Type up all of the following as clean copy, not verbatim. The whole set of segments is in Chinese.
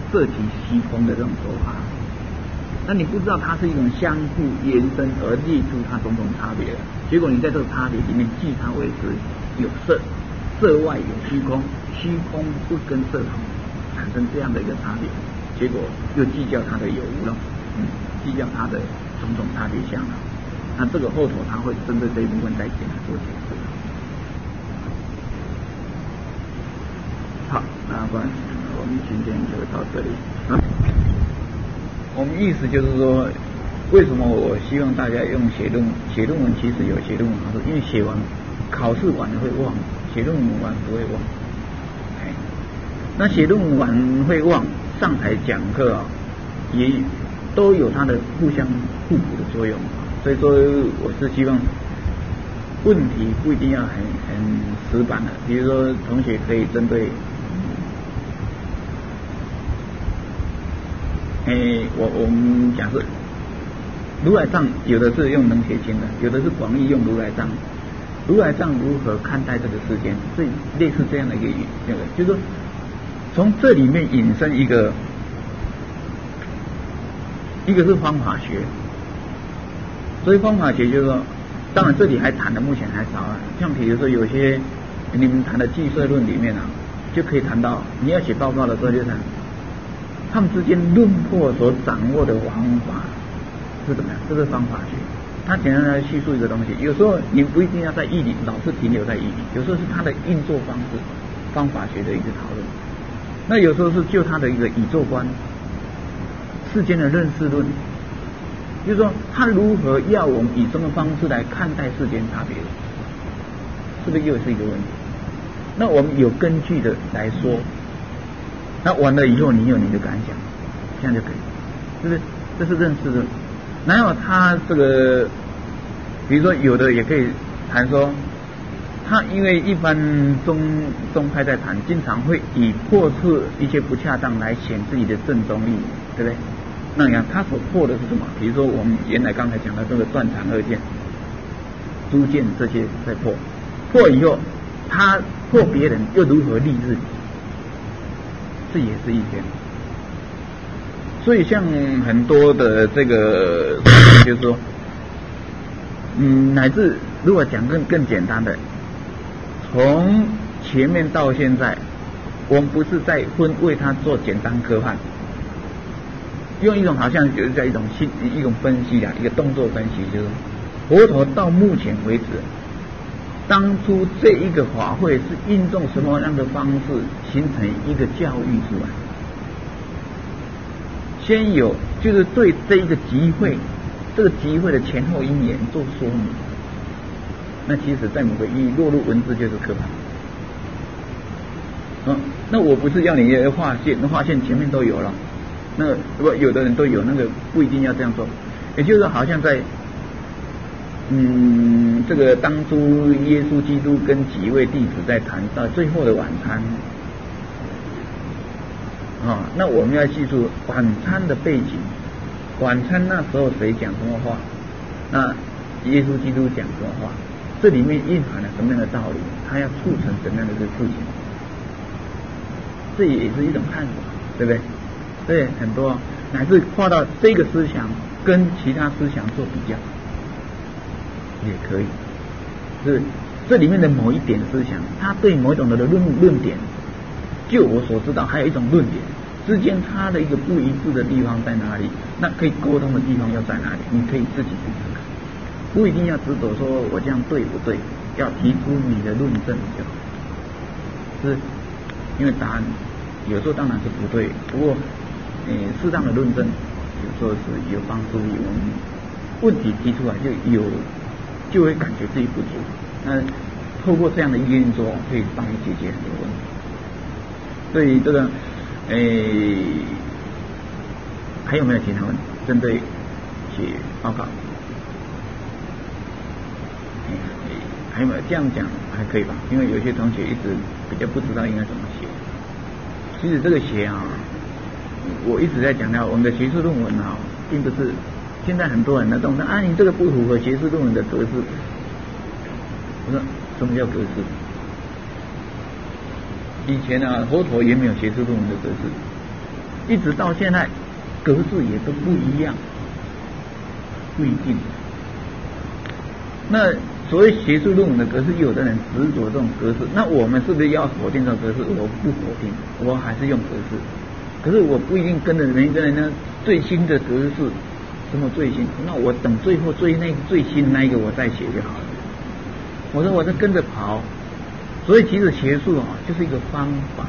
摄其虚空的这种说法。那你不知道它是一种相互延伸而列出它种种差别的，结果你在这个差别里面记它为是有色，色外有虚空，虚空不跟色同，产生这样的一个差别，结果又计较它的有无了，计较它的种种差别相了。那这个后头他会针对这一部分再简单做解释。好，那不然我们今天就到这里啊。我们意思就是说，为什么我希望大家用写论文？其实有写论文好处，因为写完考试完了会忘，写论文完不会忘。那写论文完会忘，上台讲课啊，也都有它的互相互补的作用。所以说，我是希望问题不一定要很死板的，比如说同学可以针对。我们假设如来藏有的是用能学经的，有的是广义用如来藏。如来藏如何看待这个世间？这类似这样的一个就是说从这里面引申一个是方法学，所以方法学就是说，当然这里还谈的目前还少啊。像比如说有些你们谈的计算论里面啊，就可以谈到你要写报告的时候就谈。他们之间论破所掌握的方法是怎么样？这是方法学。他简单来叙述一个东西，有时候你不一定要在义理老是停留在义理，有时候是他的运作方式，方法学的一个讨论。那有时候是就他的一个宇宙观、世间的认识论，就是说他如何要我们以什么方式来看待世间差别，是不是又是一个问题？那我们有根据的来说。那完了以后，你有你的感想，这样就可以，是不是？这是认识的。哪有他这个，比如说有的也可以谈说，他因为一般宗派在谈，经常会以破斥一些不恰当来显自己的正宗义，对不对？那你看他所破的是什么？比如说我们原来刚才讲的这个断常二见、诸见这些在破以后，他破别人又如何立自己？这也是一点，所以像很多的这个，就是说，乃至如果讲更简单的，从前面到现在，我们不是在为他做简单科判，用一种好像就是在一种分析啊，一个动作分析，就是佛陀到目前为止。当初这一个法会是运用什么样的方式形成一个教育出来？先有就是对这一个集会，这个集会的前后因缘做说明。那其实在某个意义落入文字就是科判。那我不是要你划线，划线前面都有了。那如果有的人都有，那个不一定要这样做。也就是好像在。这个当初耶稣基督跟几位弟子在谈到最后的晚餐，那我们要记住晚餐的背景，晚餐那时候谁讲什么话，那耶稣基督讲什么话，这里面蕴含了什么样的道理，他要促成什么样的一个事情，这也是一种看法，对不对？对，很多乃至跨到这个思想跟其他思想做比较。也可以，是这里面的某一点思想，它对某种的论点，就我所知道，还有一种论点之间它的一个不一致的地方在哪里？那可以沟通的地方又在哪里？你可以自己去思考，不一定要执着说我这样对不对，要提出你的论证就好。是，因为答案有时候当然是不对，不过适当的论证有时候是有帮助，有问题提出来就会感觉自己不足，那透过这样的一个运作，可以帮你解决很多问题。所以这个，还有没有其他问题？针对写报告，还有没有这样讲还可以吧？因为有些同学一直比较不知道应该怎么写。其实这个写啊，我一直在强调，我们的学术论文啊，并不是。现在很多人呢，都说你这个不符合学术论文的格式。我说什么叫格式？以前啊，佛陀也没有学术论文的格式， 一直到现在，格式也都不一样，不一定。那所谓学术论文的格式，有的人执着这种格式，那我们是不是要否定这种格式？我不否定，我还是用格式。可是我不一定跟着人家最新的格式，什么最新？那我等最后最新的那一个我再写就好了。我说我在跟着跑，所以其实学术就是一个方法，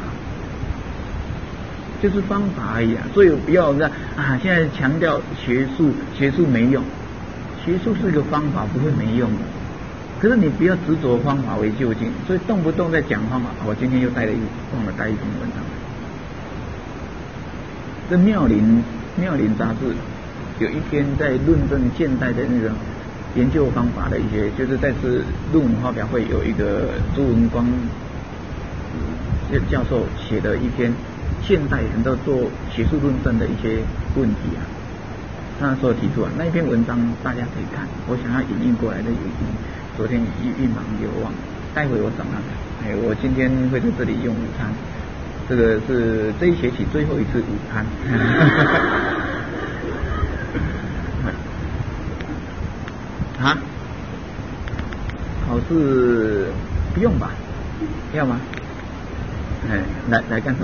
就是方法而已啊。所以不要现在强调学术没用，学术是一个方法，不会没用的。可是你不要执着方法为究竟，所以动不动在讲方法。我今天又忘了带一篇文章。这妙龄杂志有一篇在论证现代的那个研究方法的一些，就是在次论文发表会有一个朱文光教授写的一篇现代人都做学术论证的一些问题啊，他所提出那一篇文章大家可以看，我想要引用过来的昨天一忙就忘了，待会我找他看。我今天会在这里用午餐，这个是这一学期最后一次午餐。考试不用吧？要吗？来干什么？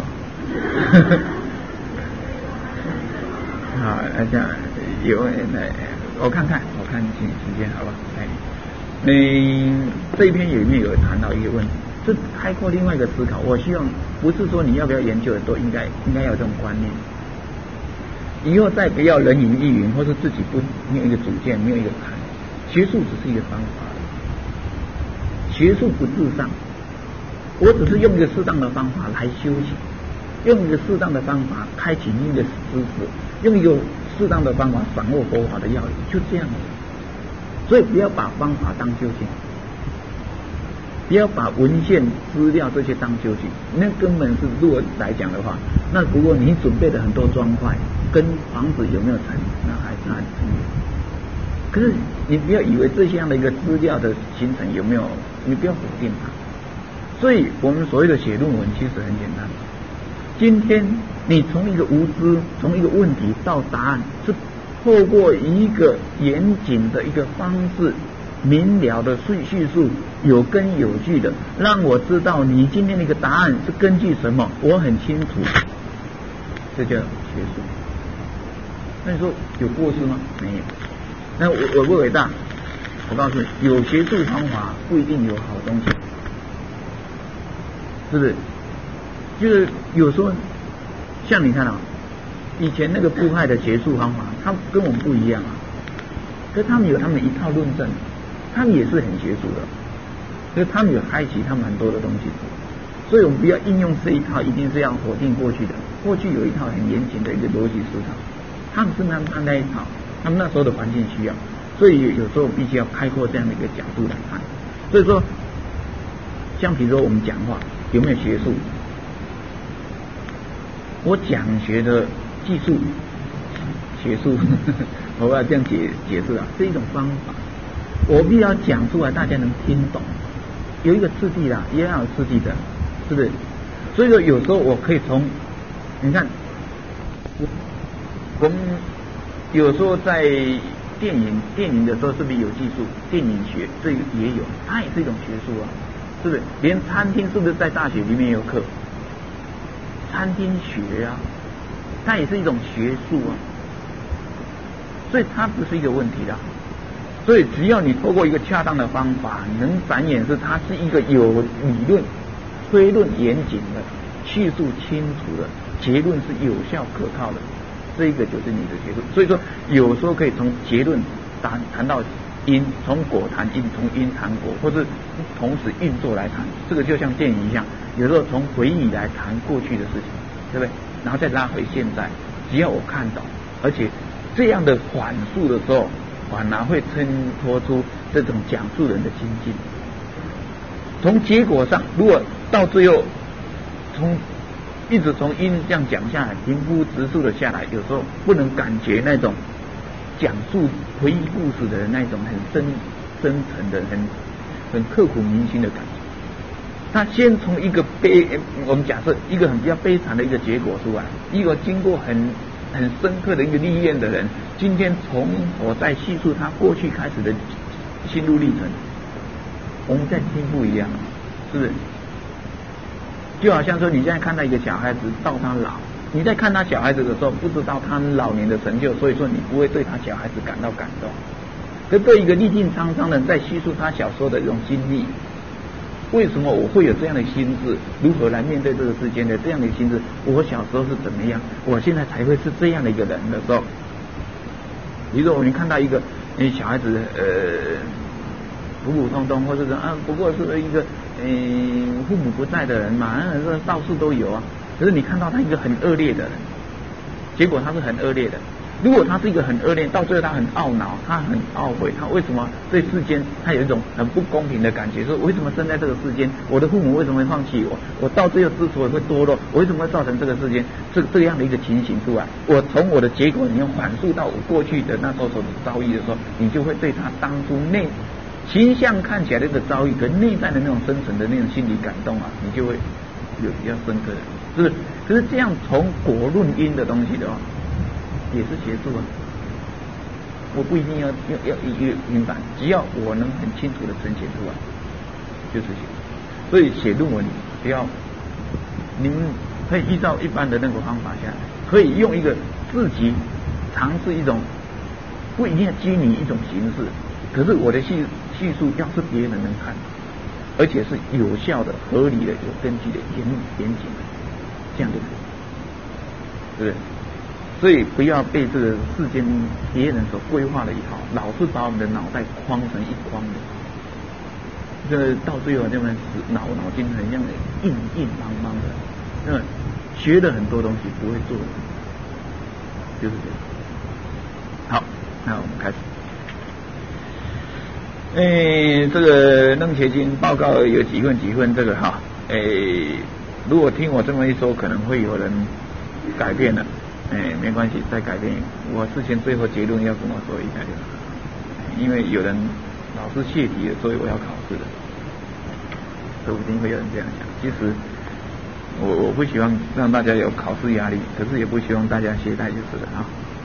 好，这样我看时间好吧？这一篇里面有谈到一个问题，这开阔另外一个思考。我希望不是说你要不要研究的都应该有这种观念。以后再不要人云亦云，或是自己没有一个主见，没有一个盘。学术只是一个方法，学术不至上。我只是用一个适当的方法来修行，用一个适当的方法开启新的知识，用一个适当的方法掌握佛法的要领，就这样子。所以不要把方法当究竟，不要把文献资料这些当究竟，那根本是如果来讲的话，那如果你准备了很多砖块，跟房子有没有成，那还是很重要。可是你不要以为这样的一个资料的形成有没有，你不要否定它。所以我们所谓的写论文其实很简单，今天你从一个无知，从一个问题到答案，是透过一个严谨的一个方式，明了的叙述，有根有据的，让我知道你今天的一个答案是根据什么，我很清楚，这叫学术。那你说有过失吗？没有。那我不伟大，我告诉你，有学术方法不一定有好东西，是不是？就是有时候像你看以前那个布派的学术方法，他们跟我们不一样啊。可是他们有他们一套论证，他们也是很学术的，所以他们有开启他们很多的东西。所以我们不要应用这一套，一定是要否定过去的。过去有一套很严谨的一个逻辑思考，他们是那一套，他们那时候的环境需要，所以有时候必须要开阔这样的一个角度来看。所以说，像比如说我们讲话有没有学术？我讲学的技术学术，我要这样解释是一种方法，我必须要讲出来，大家能听懂，有一个次第啦，也要有次第的，是不是？所以说有时候我可以从，你看，我们有时候在电影的时候，是不是有技术？电影学这个也有，它也是一种学术啊，是不是？连餐厅是不是在大学里面有课？餐厅学啊，它也是一种学术啊，所以它不是一个问题的。所以只要你透过一个恰当的方法，能展演是它是一个有理论、推论严谨的、叙述清楚的，结论是有效可靠的，这一个就是你的学术。所以说，有时候可以从结论谈到因，从果谈因，从因谈果，或是同时运作来谈。这个就像电影一样，有时候从回忆来谈过去的事情，对不对？然后再拉回现在，只要我看懂，而且这样的阐述的时候，反而会衬托出这种讲述人的心境。从结果上，如果到最后一直从因这样讲下来，平铺直述的下来，有时候不能感觉那种讲述回忆故事的那种很深沉的、很刻骨铭心的感觉。 他先从一个我们假设一个很比较悲惨的一个结果出来，一个经过很深刻的一个历练的人，今天从我在叙述他过去开始的心路历程，我们在听不一样，是不是？就好像说你现在看到一个小孩子到他老，你在看他小孩子的时候，不知道他老年的成就，所以说你不会对他小孩子感到感动。可对一个历尽沧桑的人在叙述他小时候的这种经历，为什么我会有这样的心智？如何来面对这个世间的这样的心智？我小时候是怎么样？我现在才会是这样的一个人的时候，比如说我们看到一个小孩子普普通通，或者是不过是一个父母不在的人嘛，这到处都有啊。可是你看到他一个很恶劣的人，结果他是很恶劣的。如果他是一个很恶劣，到最后他很懊恼，他很懊悔，他为什么对世间他有一种很不公平的感觉？说为什么生在这个世间？我的父母为什么会放弃我？我到最后之所以会堕落，我为什么会造成这个世间这样的一个情形出来？我从我的结果里面反溯到我过去的那时候所遭遇的时候，你就会对他当初形象看起来的这个遭遇跟内在的那种深层的那种心理感动啊，你就会有比较深刻的，是不是？可是这样从果论因的东西的话，也是学术啊。我不一定要一个明白，只要我能很清楚的呈现出来，就是学术。所以写论文不要，你们可以依照一般的那个方法下来，可以用一个自己尝试一种，不一定要拘泥一种形式。可是我的叙述要是别人能看，而且是有效的、合理的、有根据的、严谨的，这样就可以，对不对？所以不要被这个世间别人所规划的一套，老是把我们的脑袋框成一框的，这到最后就会脑筋很像硬邦邦的，学了很多东西不会做的，就是这样。好，那我们开始。这个楞伽经报告有几份这个哈，如果听我这么一说，可能会有人改变了，没关系，再改变。我事先最后结论要跟我说一下就好，因为有人老是泄题了，所以我要考试的，说不定会有人这样想。其实我不希望让大家有考试压力，可是也不希望大家懈怠就是了啊。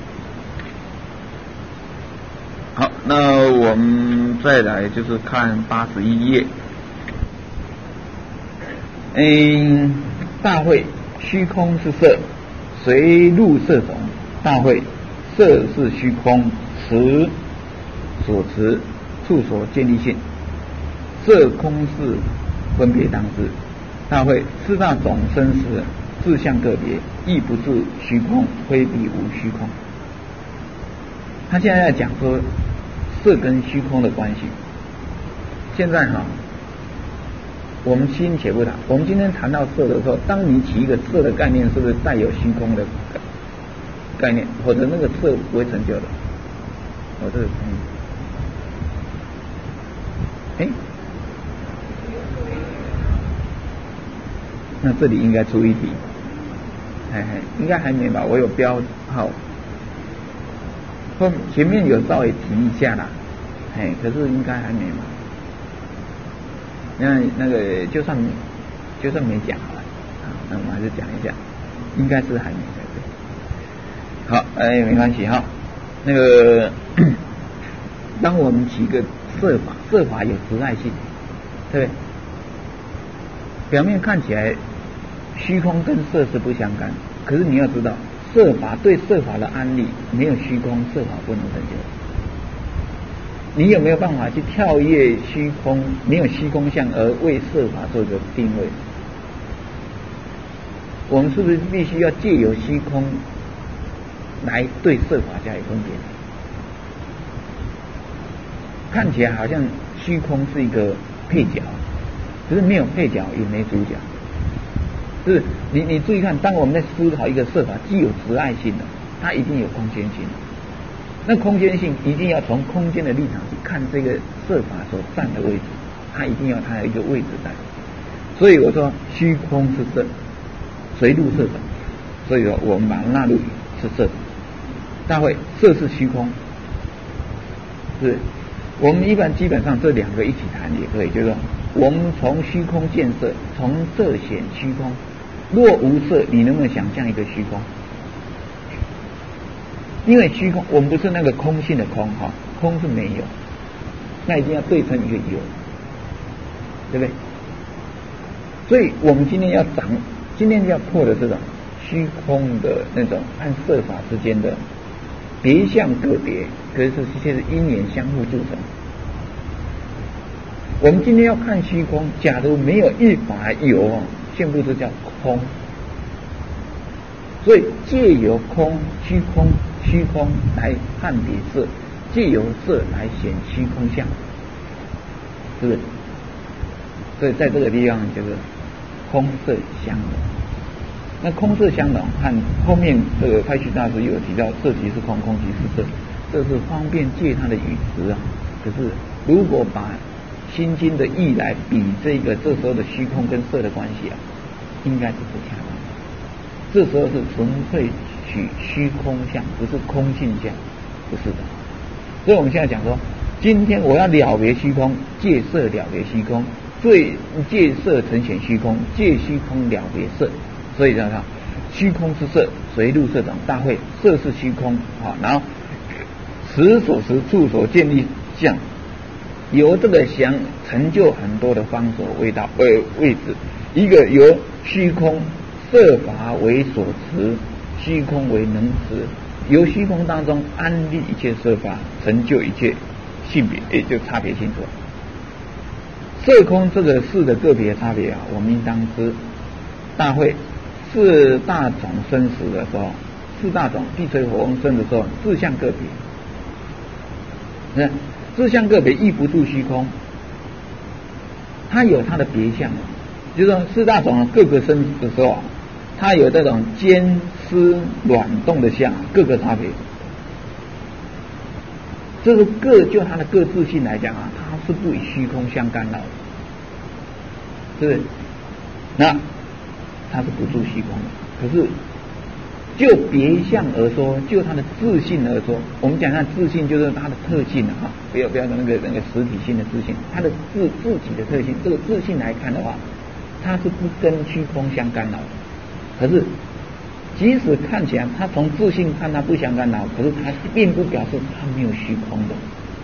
好，那我们再来就是看81页。大会虚空是色，随入色种。大会色是虚空，持所持，处所建立性。色空是分别当知。大会四大种生时，自相个别，亦不是虚空，非彼无虚空。他现在在讲说色跟虚空的关系。现在我们先且不谈。我们今天谈到色的时候，当你起一个色的概念，是不是带有虚空的概念？或者那个色不会成就的。这个那这里应该出一题。应该还没吧？我有标号。前面有稍微提一下啦，可是应该还没嘛。那个就算没讲好了，那我们还是讲一下，应该是还没才对。好，没关系哈。那个，当我们起一个色法有执碍性，对不对？表面看起来虚空跟色是不相干，可是你要知道。色法对色法的安立，没有虚空，色法不能成就。你有没有办法去跳跃虚空？没有虚空相而为色法做一个定位？我们是不是必须要借由虚空来对色法加以分别？看起来好像虚空是一个配角，可是没有配角也没主角。是你注意看，当我们在思考一个色法，既有执碍性的，它一定有空间性。那空间性一定要从空间的立场去看这个色法所占的位置，它一定要它有一个位置在。所以我说虚空是色，随入色种，所以说我们把它纳入是色。大会色是虚空，是我们基本上这两个一起谈也可以，就是说我们从虚空见色，从色显虚空。若无色，你能不能想象一个虚空？因为虚空，我们不是那个空性的空哈，空是没有，那一定要对成一个有，对不对？所以我们今天要破的这种虚空的那种和色法之间的别相个别，可是这些是因缘相互铸成。我们今天要看虚空，假如没有一法有，现不知叫空。所以借由虚空来判别色，借由色来显虚空相，是不是？所以在这个地方就是空色相融。那空色相融和后面这个太虚大师有提到色即是空，空即是色，这是方便借他的语词啊。可是如果把心经的义来比这时候的虚空跟色的关系啊，应该是不恰当。这时候是纯粹取虚空相，不是空性相，不是的。所以我们现在讲说，今天我要了别虚空，借色了别虚空，借色呈现虚空，借虚空了别色。所以讲看，虚空是色，随入色长大会，色是虚空啊。然后时所时处所建立相，由这个相成就很多的方所位置，一个由虚空色法为所持，虚空为能持，由虚空当中安立一切色法，成就一切性别，也就差别性出来。色空这个事的个别差别啊，我们应当知。大会四大种生死的时候，四大种地水火风生的时候，自相个别。自相个别亦不住虚空，它有它的别相，就是说四大种各个生的时候，它有这种坚湿软动的相，各个差别。这个就它的各自性来讲啊，它是不与虚空相干扰的，是不是？那它是不住虚空的。可是就别相而说，就它的自性而说，我们讲它自性就是它的特性啊，不要那个实体性的自性，它的自己的特性，这个自性来看的话，它是不跟虚空相干扰的。可是即使看起来它从自性看它不相干扰，可是它并不表示它没有虚空的，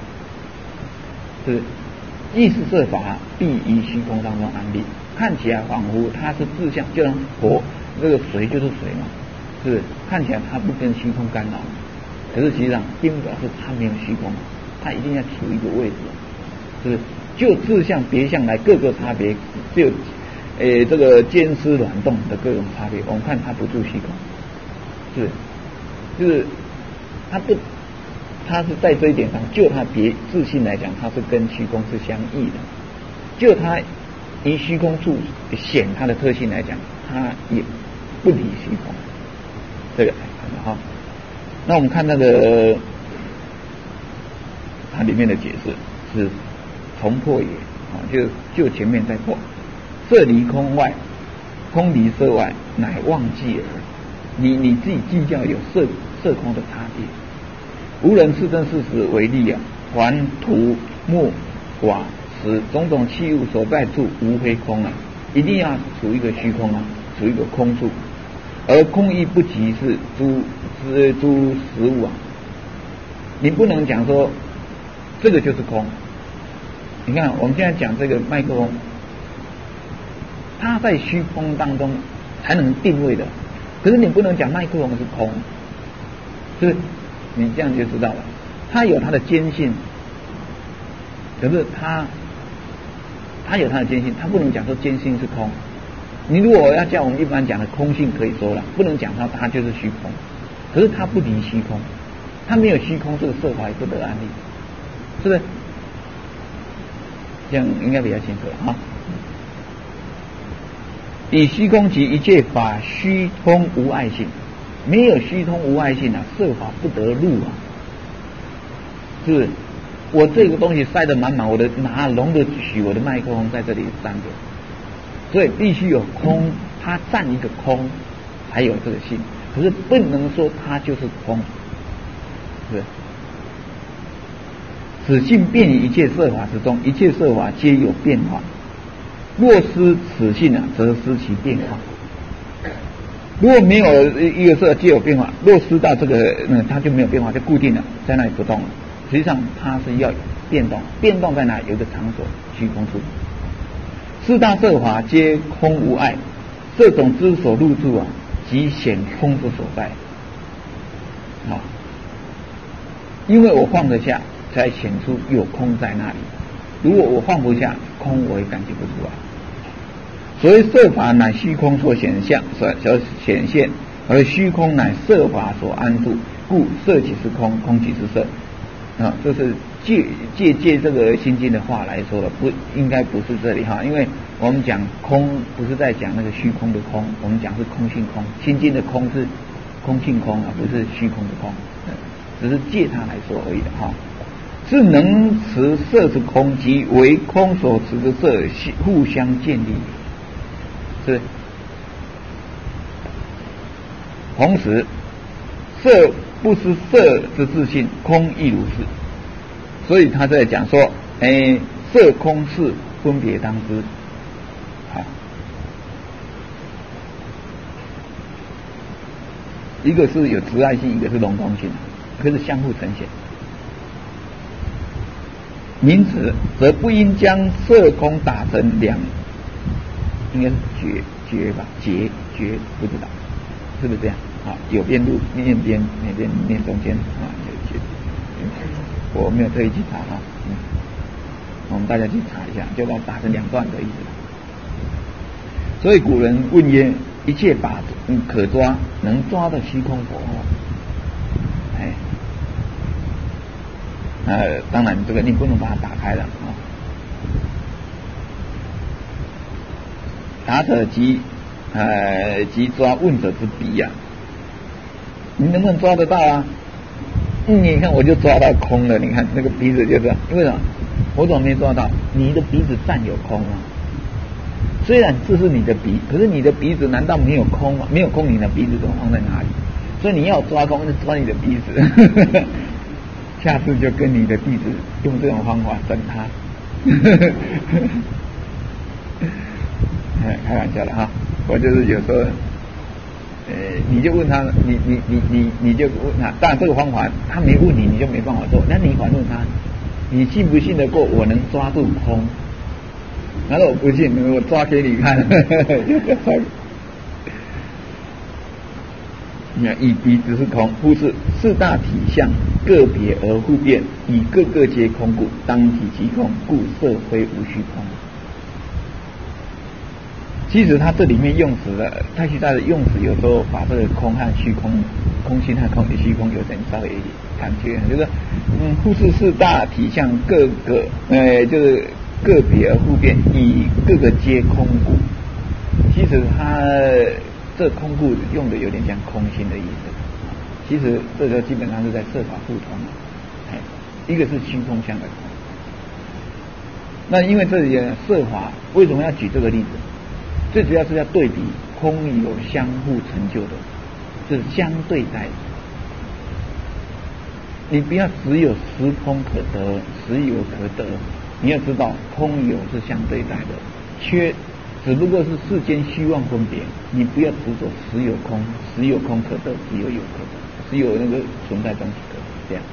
是意识色法必于虚空当中安立，看起来仿佛它是自相，就像火这个水就是水嘛，是看起来它不跟虚空干扰，可是实际上并不表示它没有虚空，它一定要处一个位置，是不是？就自相别相来各个差别，就这个坚湿软动的各种差别，我们看它不住虚空，是就是它是在这一点上，就它别自性来讲，它是跟虚空是相异的；就它以虚空处显它的特性来讲，它也不离虚空。这个哈，那我们看那个它里面的解释是重破也啊，就前面再破，色离空外，空离色外，乃忘记耳。你自己计较有色空的差别。无人是真事实为例啊，凡土木瓦石种种器物所在处无非空啊，一定要处一个虚空啊，处一个空处，而空亦不即是诸实物啊。你不能讲说这个就是空。你看我们现在讲这个麦克风，它在虚空当中才能定位的，可是你不能讲麦克风是空，是不是？你这样就知道了，它有它的坚性，可是它有它的坚性，它不能讲说坚性是空。你如果要叫我们一般讲的空性可以说了，不能讲它就是虚空，可是它不离虚空，它没有虚空，这个色法也不得安立，是不是？这样应该比较清楚了啊。以虚空及一切法虚空无碍性，没有虚空无碍性啊，色法不得入啊。是不是？我这个东西塞得满满，我的哪容得许我的麦克风在这里站着？所以必须有空，它占一个空，才有这个性。可是不能说它就是空，是不是？此性变于一切色法之中，一切色法皆有变化， 若失此性啊，则失其变化。如果没有一个色皆有变化，若失到这个，它就没有变化，就固定了，在那里不动了。实际上它是要变动，变动在哪？有一个场所，虚空处。四大色法皆空无碍，这种之所入住啊，即显空之所在。啊，因为我放得下，才显出有空在那里。如果我放不下，空我也感觉不出来。所谓色法乃虚空所显现，而虚空乃色法所安住，故色即是空，空即是色。啊，这是借这个心经的话来说了，不应该不是这里哈，因为我们讲空不是在讲那个虚空的空，我们讲是空性空，心经的空是空性空啊，不是虚空的空，只是借它来说而已的哈。是能持色之空即为空所持之色互相建立。是，同时色不失色之自性，空亦如是。所以他在讲说，色空是分别当知。好，一个是有直爱性，一个是笼统性，可是相互呈现。因此，则不应将色空打成两。应该是绝吧，绝不知道是不是这样啊？有边路念边，那边念中间啊，我没有特意去查啊，我们大家去查一下，就把它打成两段的意思。所以古人问曰：一切法可抓，能抓的虚空否？当然这个你不能把它打开了啊。答者即抓问者之鼻呀，你能不能抓得到啊？你看我就抓到空了，你看那个鼻子就这样，因为什么？我怎么没抓到？你的鼻子占有空啊。虽然这是你的鼻，可是你的鼻子难道没有空吗？没有空，你的鼻子怎么放在哪里？所以你要抓空，就抓你的鼻子。下次就跟你的弟子用这种方法整他。开玩笑了哈，我就是有时候，你就问他，你就问他，当然这个方法他没问你，你就没办法做，那你反问他，你信不信得过我能抓住空？然后我不信，我抓给你看。以彼只是空，故是四大体相个别而互变，以个个皆空故，当体即空，故色非无虚空。其实它这里面用词的太虚大的用词，有时候把这个空和虚空、空性和虚空有点稍微感觉，就是互是四大体相各个就是个别而互变，以各个皆空故。其实它这空故用的有点像空性的意思，其实这个基本上是在色法互通，一个是虚空相的空。那因为这里的色法为什么要举这个例子？最主要是要对比空有相互成就的，就是相对待的。你不要只有实空可得，实有可得，你要知道空有是相对待的，只不过是世间虚妄分别，你不要执着实有空，实有空可得，实有可得，实有那个存在东西可得，这样。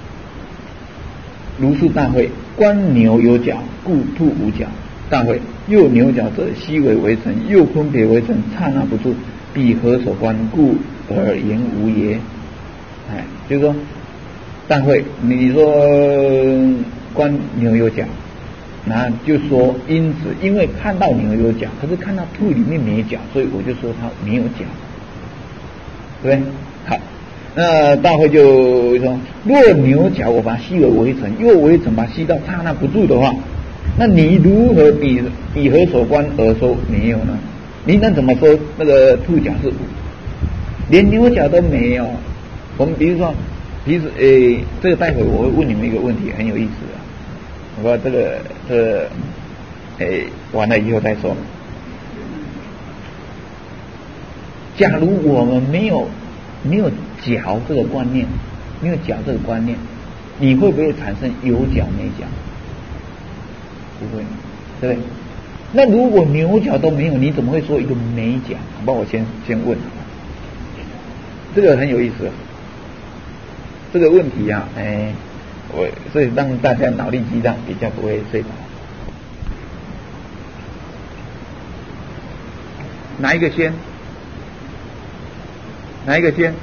如是大会，观牛有角，故兔无角。大会，又牛角者，悉为微尘，又分别为尘，刹那不住，彼何所观？故而言无也。就是说，大会，你说观牛有角，那就说因为看到牛有角，可是看到兔里面没角，所以我就说它没有角，对不对？好，那大会就说，若牛角我把它吸为微尘，又微尘把它吸到刹那不住的话，那你如何比何所观而说没有呢？你能怎么说那个兔角是无？连牛角都没有。我们比如说，这个待会我会问你们一个问题，很有意思的。我说这个完了以后再说。假如我们没有角这个观念，没有角这个观念，你会不会产生有角没角？不会，对不对？ 那如果牛角都没有，你怎么会说一个美角？帮我先问，这个很有意思，这个问题啊，所以让大家脑力激荡，比较不会睡着。哪一个先？哪一个先？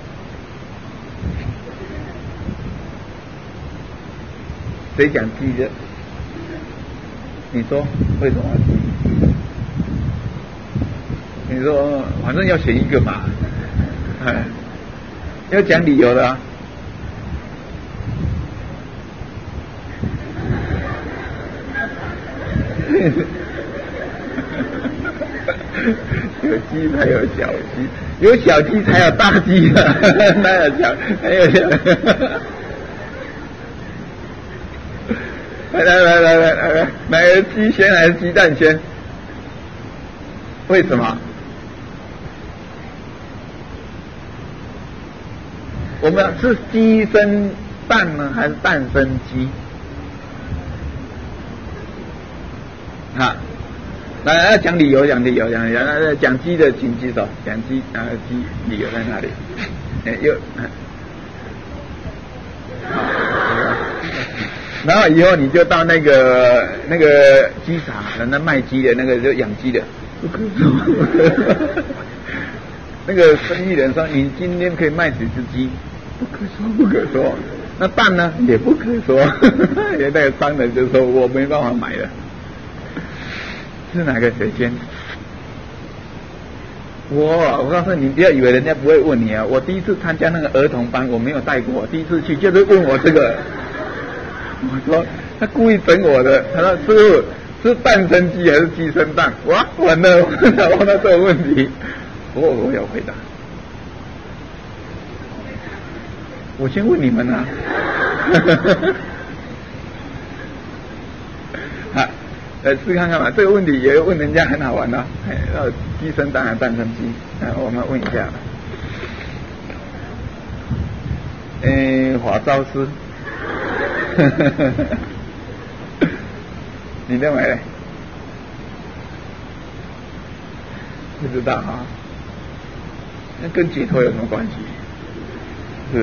谁讲鸡的？你说为什么？你说反正要选一个嘛，要讲理由的啊。有鸡才有小鸡，有小鸡才有大鸡啊！哪有小？还有小？来，鸡先还是鸡蛋先？为什么？我们是鸡生蛋呢，还是蛋生鸡？啊，来讲理由，讲鸡的请举手，讲鸡理由在哪里？然后以后你就到那个鸡场，那卖鸡的那个就养鸡的，不可说。那个生意人说你今天可以卖几只鸡，不可说。那蛋呢也不可说，那个商人就说我没办法买了。是哪个谁先？我告诉你，不要以为人家不会问你啊！我第一次参加那个儿童班，我没有带过，第一次去就是问我这个。我说他故意整我的，他说师傅是蛋生鸡还是鸡生蛋？哇，完了，问到这个问题，我有回答。我先问你们啊。试看看吧，这个问题也问人家很好玩啊。鸡生蛋还是蛋生鸡？我们问一下。华招师，你认为？不知道啊。那跟解脱有什么关系？是。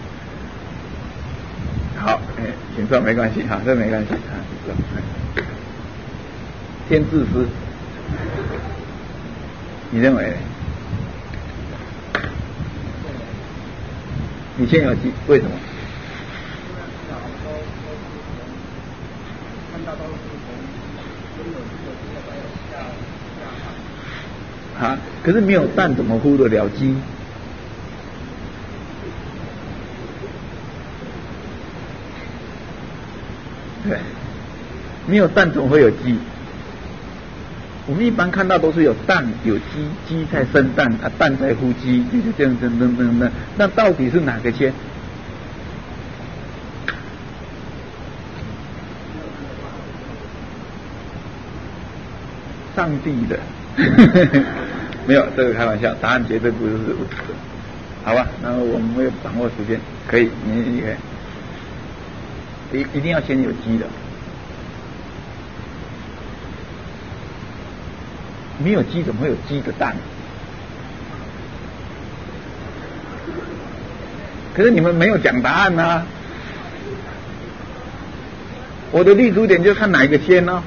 好，请说没关系哈，这没关系啊，请说。天自私，你认为？你先有鸡，为什么？啊，可是没有蛋怎么孵得了鸡？对，没有蛋怎么会有鸡？我们一般看到都是有蛋有鸡，鸡在生蛋啊，蛋在孵鸡，就是这样等，那到底是哪个先？上帝的，没有这个开玩笑，答案绝对不是如此。好吧，那我们会掌握时间，可以，你可以，一定要先有鸡的。没有鸡怎么会有鸡的蛋？可是你们没有讲答案啊！我的立足点就看哪一个先呢？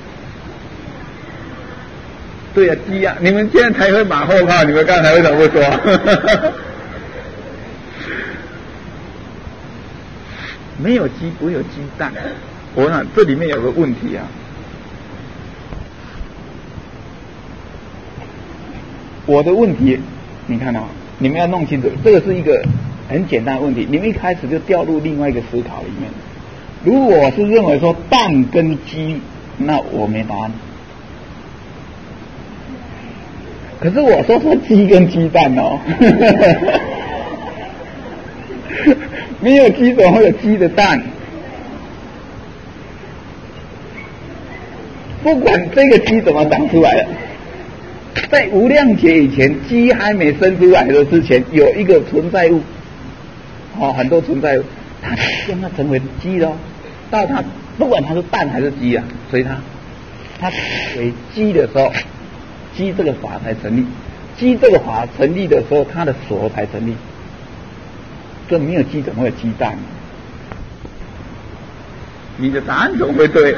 对呀，鸡啊！你们现在才会马后炮，你们刚才为什么不说？没有鸡不会有鸡蛋。我想这里面有个问题啊。我的问题，你看啊，你们要弄清楚，这个是一个很简单的问题。你们一开始就掉入另外一个思考里面。如果是认为说蛋跟鸡，那我没答案。可是我说鸡跟鸡蛋哦，没有鸡怎么会有鸡的蛋？不管这个鸡怎么长出来的。在无量劫以前，鸡还没生出来的之前，有一个存在物，很多存在物，它让它成为鸡了，到它不管它是蛋还是鸡啊，随它。 它为机的时候，机这个法才成立。机这个法成立的时候，它的所才成立。这没有鸡怎么会有鸡蛋？你的答案怎么会对？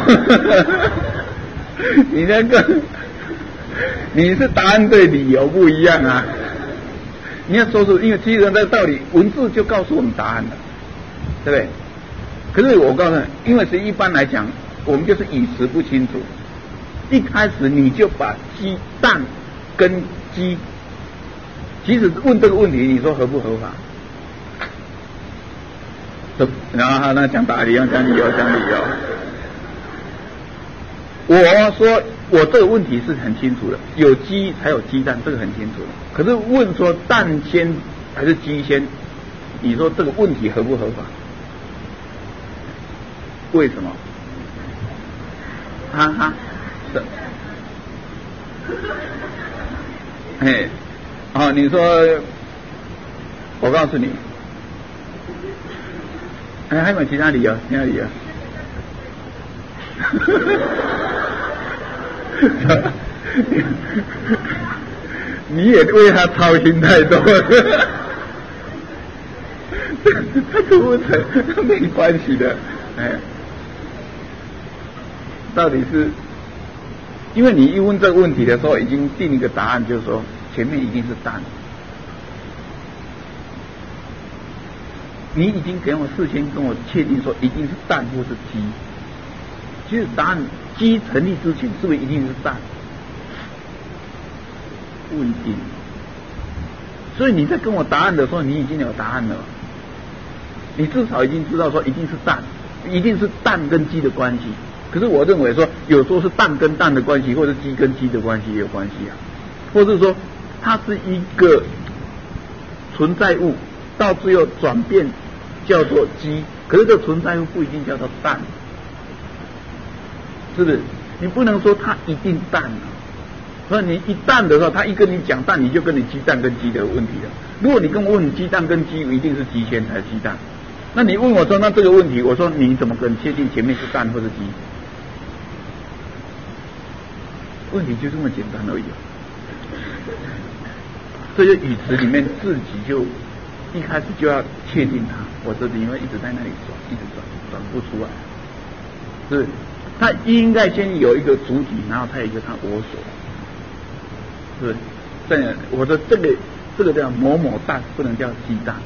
你那个你是答案对，理由不一样啊。你要说出，因为其实这个道理，文字就告诉我们答案了，对不对？可是我告诉你，因为是一般来讲，我们就是语词不清楚。一开始你就把鸡蛋跟鸡，即使问这个问题，你说合不合法？然后那讲道理，讲理由。我说我这个问题是很清楚的，有鸡才有鸡蛋，这个很清楚的。可是问说蛋先还是鸡先，你说这个问题合不合法？为什么？哈哈，是，你说，我告诉你，还有没有其他理由？你也为他操心太多了，他出不成没关系的，到底是因为你一问这个问题的时候，已经定一个答案，就是说前面一定是蛋，你已经给我事先跟我确定说一定是蛋或是鸡。其实答案鸡成立之前是不是一定是蛋？不一定。所以你在跟我答案的时候，你已经有答案了，你至少已经知道说一定是蛋，一定是蛋跟鸡的关系。可是我认为说，有时候是蛋跟蛋的关系，或者鸡跟鸡的关系也有关系啊，或者说它是一个存在物，到最后转变叫做鸡，可是这存在物不一定叫做蛋。是不是？你不能说它一定蛋啊！所以你一蛋的时候，他一跟你讲蛋，你就跟你鸡蛋跟鸡的问题了。如果你跟我问鸡蛋跟鸡，一定是鸡先才是鸡蛋。那你问我说，那这个问题，我说你怎么跟确定前面是蛋或是鸡？问题就这么简单而已。这些语词里面自己就一开始就要确定它，我这里因为一直在那里转，一直转不出来，是。它应该先有一个主体，然后它有一个它我所，是不是？这我说这个叫某某蛋，不能叫鸡蛋，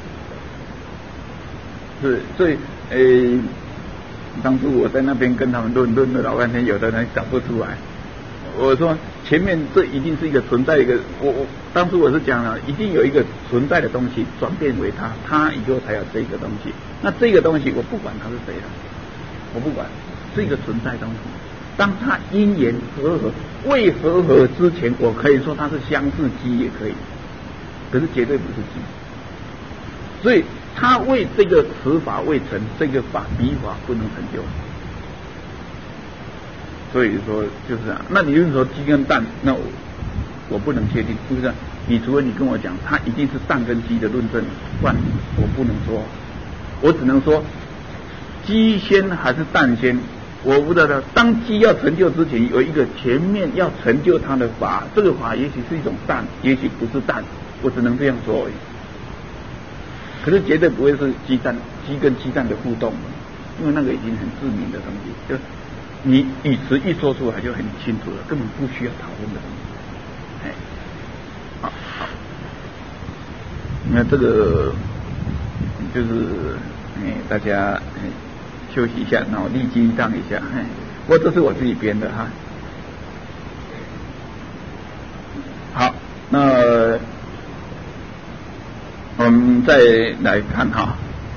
是。所以当初我在那边跟他们论了老半天，有的人讲不出来。我说前面这一定是一个存在一个，我当初我是讲了，一定有一个存在的东西转变为它以后才有这个东西。那这个东西我不管它是谁了，我不管。是一个存在东西，当它因缘和合，未和合之前，我可以说它是相似机也可以，可是绝对不是机。所以它为这个词法未成，这个笔法不能成就。所以说就是这样。那你就是说鸡跟蛋，那我不能确定，是不是？你除非你跟我讲，它一定是蛋跟鸡的论证，不然我不能说，我只能说鸡先还是蛋先。我不知道，当鸡要成就之前，有一个前面要成就它的法，这个法也许是一种蛋，也许不是蛋，我只能这样说而已。可是绝对不会是鸡跟鸡蛋的互动，因为那个已经很致命的东西，就你语词一说出来就很清楚了，根本不需要讨论的东西。好，那这个就是大家休息一下，脑力激荡一下。不过这是我自己编的哈。好，那我们再来看哈。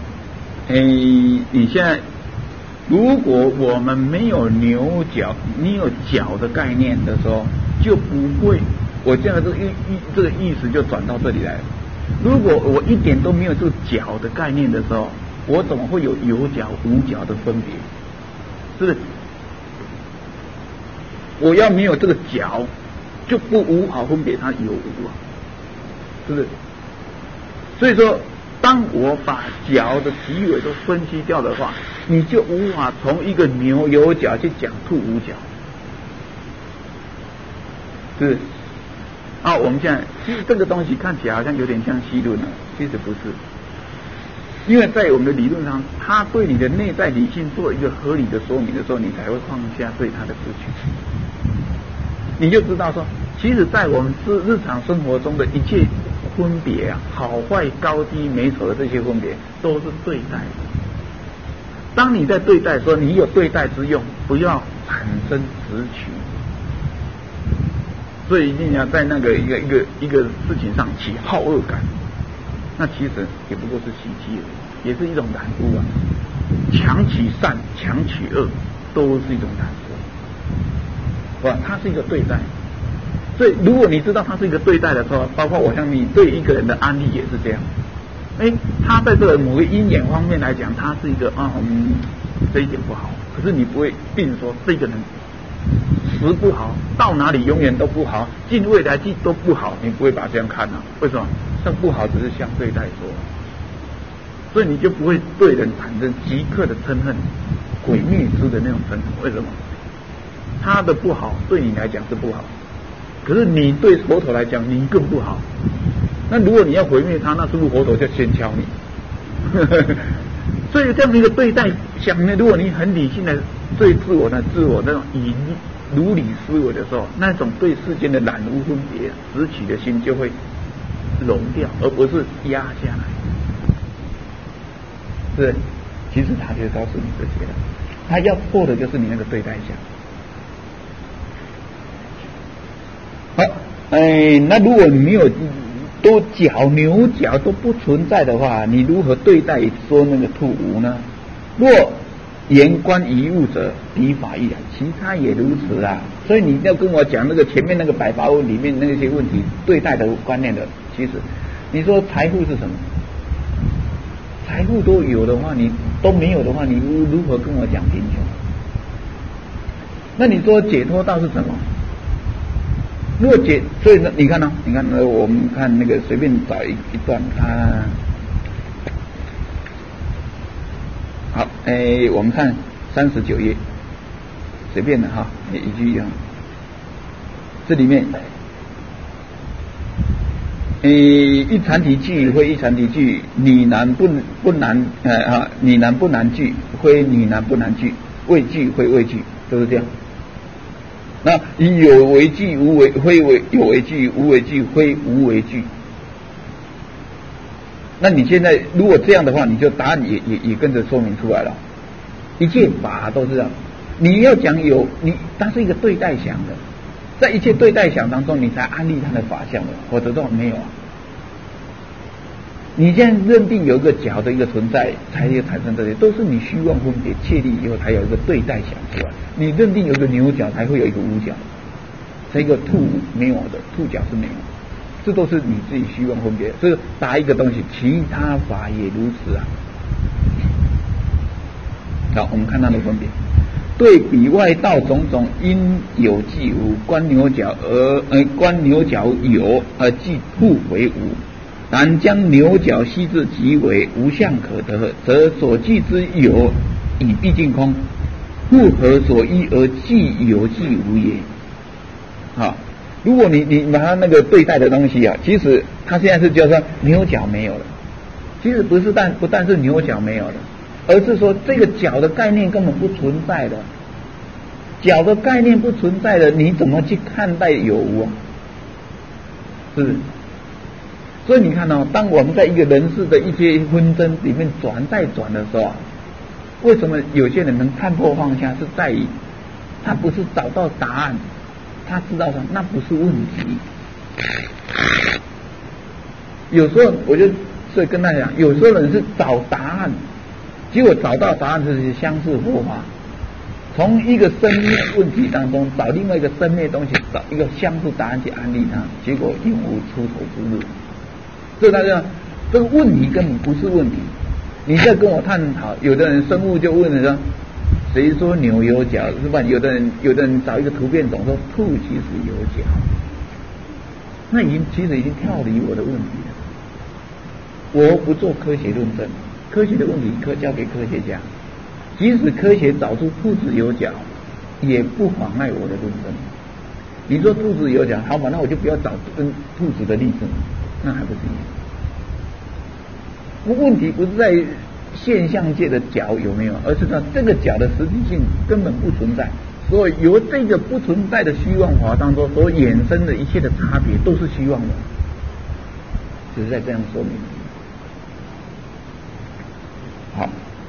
你现在如果我们没有牛角，你有角的概念的时候，就不会。我现在这个意思就转到这里来了。如果我一点都没有这个角的概念的时候，我怎么会有有角无角的分别？是不是？我要没有这个角，就无法分别它有无啊，是不是？所以说，当我把角的极尾都分析掉的话，你就无法从一个牛有角去讲兔无角， 是啊，我们现在其实这个东西看起来好像有点像吸论了，其实不是，因为在我们的理论上，它对你的内在理性做一个合理的说明的时候，你才会放下对它的执取，你就知道说，其实在我们日常生活中的一切分别啊，好坏高低美丑的这些分别，都是对待的。当你在对待的时候，你有对待之用，不要产生执取。所以一定要在那个一个事情上起好恶感，那其实也不过是习气而已，也是一种染污啊。强取善，强取恶，都是一种染污，是吧？它是一个对待。所以如果你知道它是一个对待的时候，包括我想你对一个人的安利也是这样。他在这个某个因缘方面来讲，他是一个这一点不好，可是你不会并说这个人时不好，到哪里永远都不好，进未来进都不好，你不会把这样看啊？为什么？这不好只是相对待说，所以你就不会对人产生即刻的憎恨、毁灭之的那种憎恨。为什么？他的不好对你来讲是不好，可是你对佛陀来讲你更不好。那如果你要毁灭他，那是不是佛陀就先敲你？所以这样的一个对待想呢，如果你很理性的对自我那种以如理思维的时候，那种对世间的染污分别执取的心就会融掉，而不是压下来。是，其实他就告诉你这些了，他要破的就是你那个对待想。好，那如果你没有都牛角都不存在的话，你如何对待说那个兔无呢？若言观一物者，彼法亦然，其他也如此啊。所以你要跟我讲那个前面那个百法问里面那些问题对待的观念的，其实你说财富是什么？财富都有的话，你都没有的话，你如何跟我讲贫穷？那你说解脱道是什么？如果所以呢，你看呢？你看，我们看那个随便找一段，好，我们看39页，随便的哈，一句一样。这里面，一禅体句非一禅体句，女难不难，女难不难句，非女难不难句，畏惧非畏惧，都是这样。那以有为句无为，非为有为句，无为句非无为句。那你现在如果这样的话，你就答案也跟着说明出来了。一切法都是这样，你要讲有它是一个对待想的，在一切对待想当中，你才安立它的法相的，否则都没有啊。你现在认定有一个角的一个存在，才会产生这些，都是你虚妄分别确立以后，才有一个对待想出来。你认定有一个牛角，才会有一个无角，这一个兔没有的，兔角是没有，这都是你自己虚妄分别。所以答一个东西，其他法也如此啊。好，我们看它的分别。对比外道种种因有即无，观牛角有而即不为无。然将牛角悉至即为无相可得，则所记之有已毕竟空，复何所依而既有既无也？好，如果你把它那个对待的东西啊，其实它现在是叫做牛角没有了，其实不但是牛角没有了，而是说这个角的概念根本不存在的，角的概念不存在的，你怎么去看待有无啊？是不是？所以你看哦，当我们在一个人世的一些纷争里面转的时候，为什么有些人能看破放下，是在于他不是找到答案，他知道说那不是问题。有时候我就所以跟他讲，有时候人是找答案，结果找到答案就是相似佛法，从一个生灭问题当中找另外一个生灭东西，找一个相似答案去安利它，结果永无出头之日。所以他讲这个问题根本不是问题，你在跟我探讨，有的人生物就问了说，谁说牛有角是吧？有的人找一个图片总说兔其实有角，那其实已经跳离我的问题了。我不做科学论证，科学的问题交给科学家，即使科学找出兔子有角，也不妨碍我的论证。 你说兔子有脚，好嘛，那我就不要找跟兔子的例子，那还不是一样？问题不是在于现象界的脚有没有，而是说这个脚的实际性根本不存在。所以由这个不存在的虚妄法当中所衍生的一切的差别都是虚妄的，只是在这样说明。好，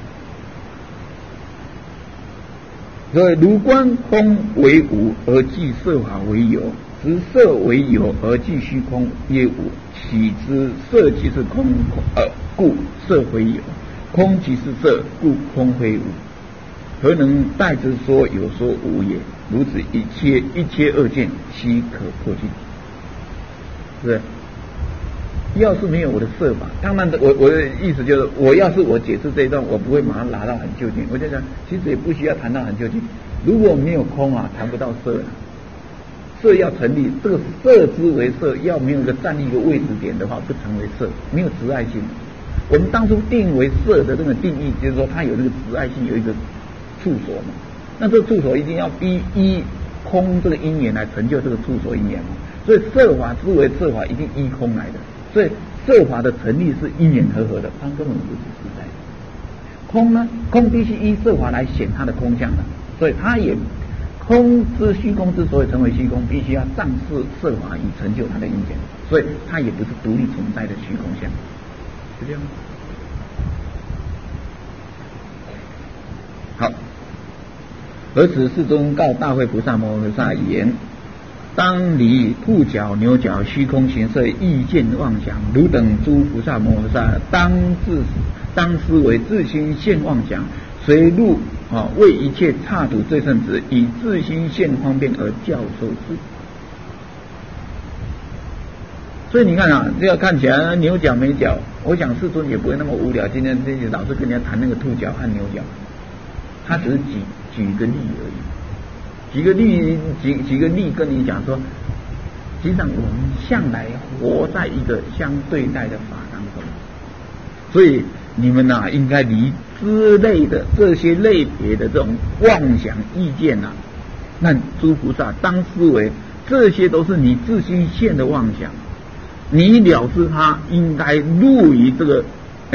所以如观空为无而即色法为有，执色为有而即虚空曰无，岂知色即是空，故色非有；空即是色，故空非无。何能代之说有说无也？如此一切恶见，悉可破尽。是不是？要是没有我的色法，当然我的意思就是，我要是我解释这一段，我不会马上拿到很究竟。我就讲，其实也不需要谈到很究竟。如果没有空啊，谈不到色了。色要成立，这个色之为色，要没有一个站立一个位置点的话，不成为色，没有执爱性。我们当初定为色的这个定义，就是说它有那个执爱性，有一个处所嘛，那这个处所一定要依空这个因缘来成就这个处所因缘嘛，所以色法之为色法一定依空来的，所以色法的成立是因缘和合的，它根本不是实在的。空呢，空必须依色法来显它的空相的，所以它也空之虚空之所以成为虚空，必须要仗势色法以成就它的因缘，所以它也不是独立存在的虚空相，是这样吗？好。而此世尊告大慧菩萨摩诃萨言：当离兔角、牛角、虚空形色、意见妄想，汝等诸菩萨摩诃萨，当思维自心现妄想，随入为一切刹土最胜者，以自心现方便而教授之。所以你看啊，这要看起来牛角没角，我想世尊也不会那么无聊。今天这些老师跟人家谈那个兔角和牛角，他只是举个例而已，举个例跟你讲说，实际上我们向来活在一个相对待的法当中，所以你们应该离之类的这些类别的这种妄想意见那诸菩萨当思维，这些都是你自心现的妄想，你了知它，应该入于这个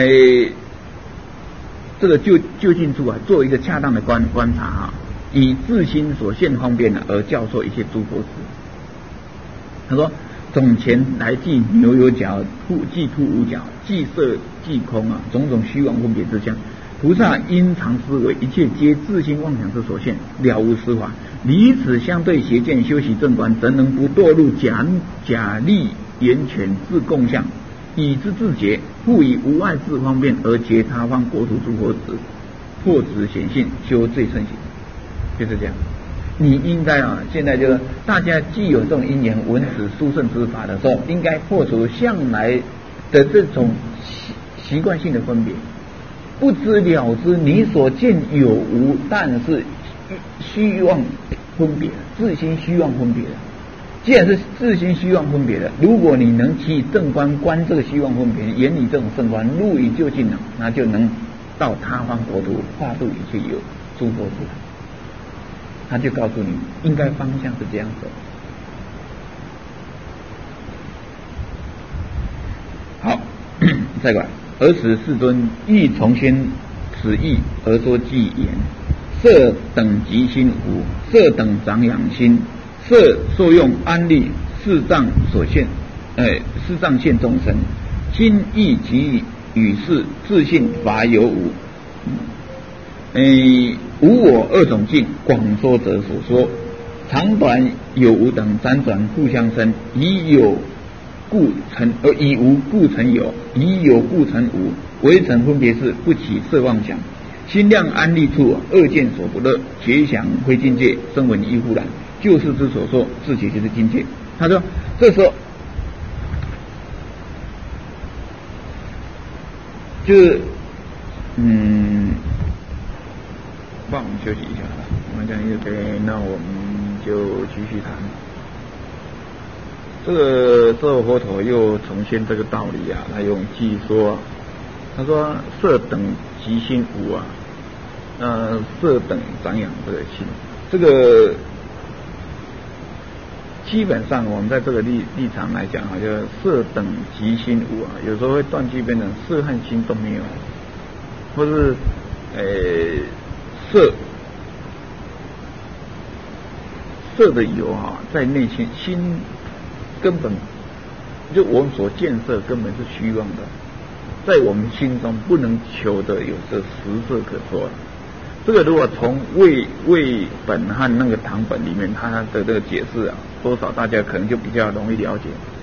这个就近处做一个恰当的观察以自心所现方便而教授一切诸佛子。他说：总前来即牛有角，即兔无角，即色即空种种虚妄分别之相。菩萨因常思维，一切皆自心妄想之所现，了无实法。离此相对邪见，修习正观，怎能不堕入假立言权自共相？以之自觉，复以无碍自方便而结他方国土诸佛子，破执显性，修最胜行，就是这样。你应该现在就是大家既有这种因缘闻此殊胜之法的时候，应该破除向来的这种习惯性的分别，不知了知你所见有无，但是虚妄分别，自心虚妄分别的。既然是自心虚妄分别的，如果你能起正观观这个虚妄分别，眼里这种正观入于究竟那就能到他方国土化度一切有诸佛子。他就告诉你，应该方向是这样走。好，再过来，而此世尊欲重宣此意而说偈言：色等即心无，色等长养心。色受用安立四障所现，四障现众生，心意即与是自信法有无，无我二种境，广说者所说，长短有无等辗转互相生，以有故成以无故成有，以有故成无，唯成分别是不起色妄想。心量安立处，恶见所不乐，觉想非境界，声闻亦复然。救世之所说，自己就是境界。他说，这时候就是帮我们休息一下了。我们讲一个，那我们就继续谈。这个之后佛陀又重现这个道理他用偈说，他说色等即心无色等长养这个心，这个基本上我们在这个立场来讲啊，就是色等即心无啊，有时候会断句变成色和心都没有，或是色的有啊，在内心根本就我们所见色根本是虚妄的，在我们心中不能求的有这实色可说。这个如果从魏本和那个唐本里面它的这个解释啊，多少大家可能就比较容易了解。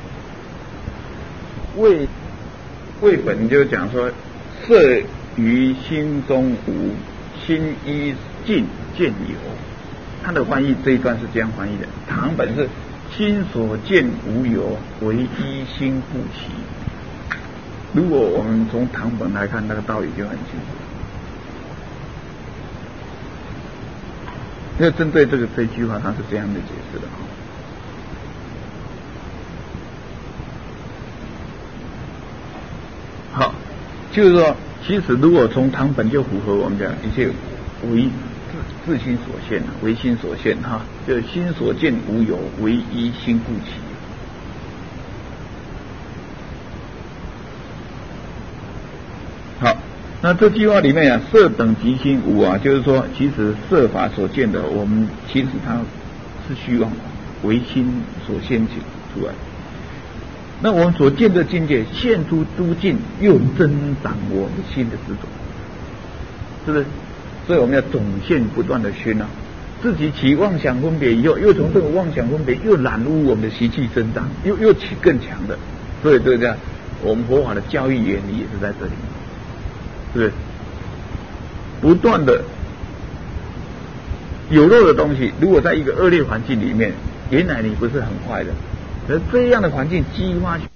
魏本就讲说，色于心中无，心依境见有。他的翻译这一段是这样翻译的，唐本是心所见无有，唯依心故起。如果我们从唐本来看，那个道理就很清楚。因为针对这句话，他是这样的解释的。好，就是说，其实如果从唐本就符合我们讲一切唯自心所现，唯心所现哈，就心所见无有，唯依心故起。好。那这句话里面啊，色等即心无啊，就是说，其实色法所见的，我们其实它是虚妄的，唯心所现出来。那我们所见的境界现出诸境，又增长我们心的执着，是不是？所以我们要总现不断的熏啊，自己起妄想分别以后，又从这个妄想分别又染污我们的习气增长，又起更强的。所以这样，我们佛法的教育原理也是在这里。是不断的有漏的东西，如果在一个恶劣环境里面，原来你不是很坏的，而这样的环境激发